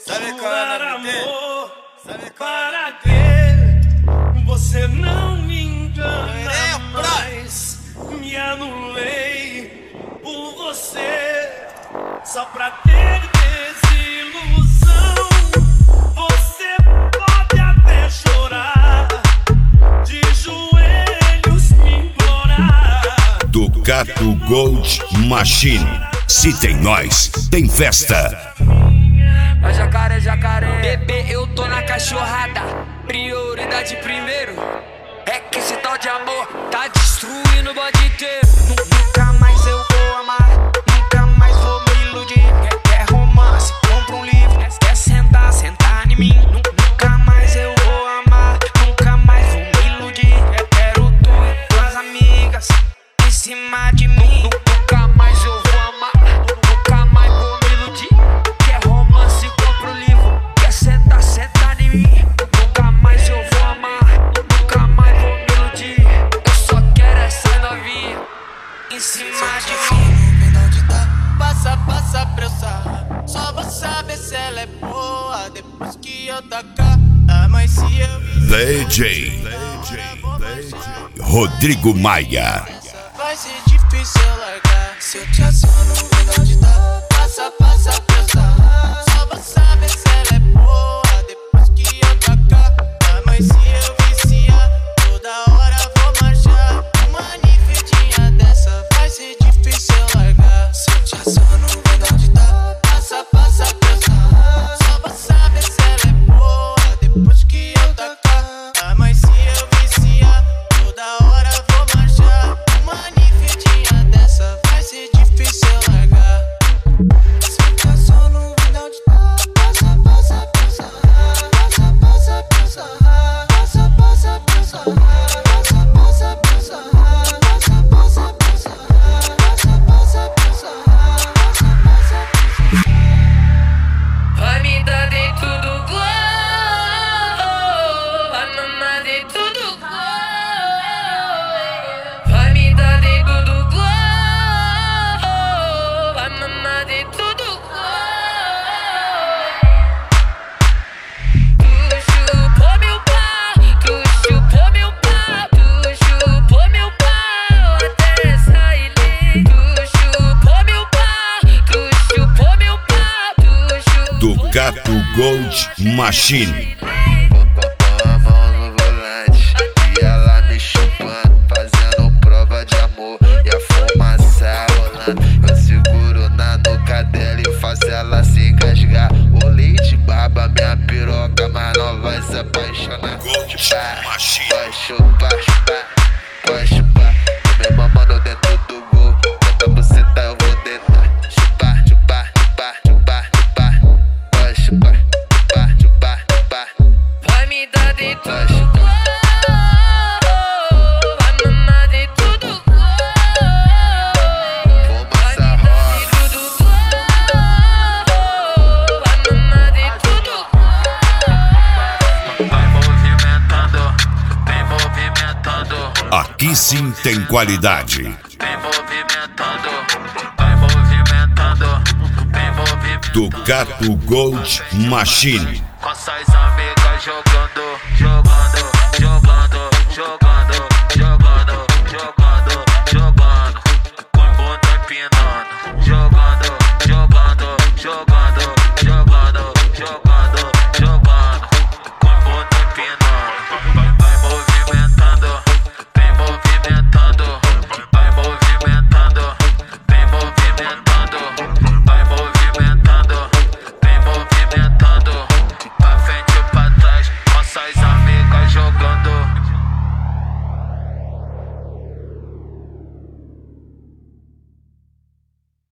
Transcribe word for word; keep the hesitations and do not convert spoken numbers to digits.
Sabe qual é o nome dele? Sabe qual é Para que você não me engana É, mais? Me anulei por você, só pra ter desilusão. Você pode até chorar, de joelhos me implorar. Ducato Gold Machine. Se tem nós, tem festa. Mas jacaré, jacaré, bebê, eu tô na cachorrada. Prioridade primeiro. É que esse tal de amor tá destruindo o bode inteiro. Nunca mais eu vou amar, nunca mais vou me iludir. Quer, quer romance, compra um livro. Quer, quer sentar, sentar em mim. Nunca mais eu vou amar, nunca mais vou me iludir. Quer, quero tu e tuas amigas em cima de mim. Nunca mais eu vou amar, nunca mais vou me iludir. Quer romance, compra um livro. Quer sentar, sentar em mim. Nunca mais eu vou amar, nunca mais vou me iludir. Eu só quero essa novinha em cima de mim. onde tá? Passa, passa pra eu sarrar. Só vou saber se ela é boa depois que eu tacar. Ah, mas se eu vi D J Rodrigo Maia. vai ser difícil eu largar. Se eu te assono, vendo onde tá? Passa, passa pra eu sarrar. Só vou saber se ela é boa depois que eu tacar. Ah, mas se eu viciar, toda hora vou marchar. Uma nifedinha dessa vai ser difícil eu largar. Se eu te assono, vendo onde tá? Passa, passa pra eu sarrar. Só vou saber se ela é boa depois que eu tacar. Ah, mas se eu viciar, toda hora vou marchar. Uma nifedinha dessa vai ser difícil eu largar. Se eu te assono, vendo onde tá? Passa, passa pra eu sarrar. Passa, passa pra eu sarrar. Passa, passa pra eu sarrar. Passa, passa pra eu sarrar. Passa, passa pra eu sarrar. Passa, passa pra eu sarrar. Passa, passa pra eu sarrar. Vai me dar dentro do glow, vai mamar dentro do glow. Vai me dar dentro do glow, vai mamar dentro do glow. Tu chupou meu pau, tu chupou meu pau, tu chupou meu pau até sair lei. Tu chupou meu pau, tu chupou meu pau, tu chupou. Ducato Gold Machine. Com a mão no volante e ela me chupando, fazendo prova de amor e a fumaça rolando. Eu seguro na nuca dela e faço ela se engasgar. O leite baba minha piroca, mas não vai se apaixonar. Gold Chupar, Machine. pode chupar, chupar, pode chupar. Tô me mamando dentro do gol, tenta buceta eu vou deitar. Chupar, chupar, chupar, chupar, chupar. Pode chupar, chupar, chupar, chupar. Vai me dar dentro Pode do chupar. glow, vai mamar dentro do glow. Vai Fumaça me dar rola. dentro do glow, vai mamar dentro do glow. Vai movimentando, vem movimentando, Aqui sim tem qualidade. vem movimentando, vai movimentando, vem movimentando. Ducato Gold Machine. Com suas amigas jogando, jogando, jogando, jogando.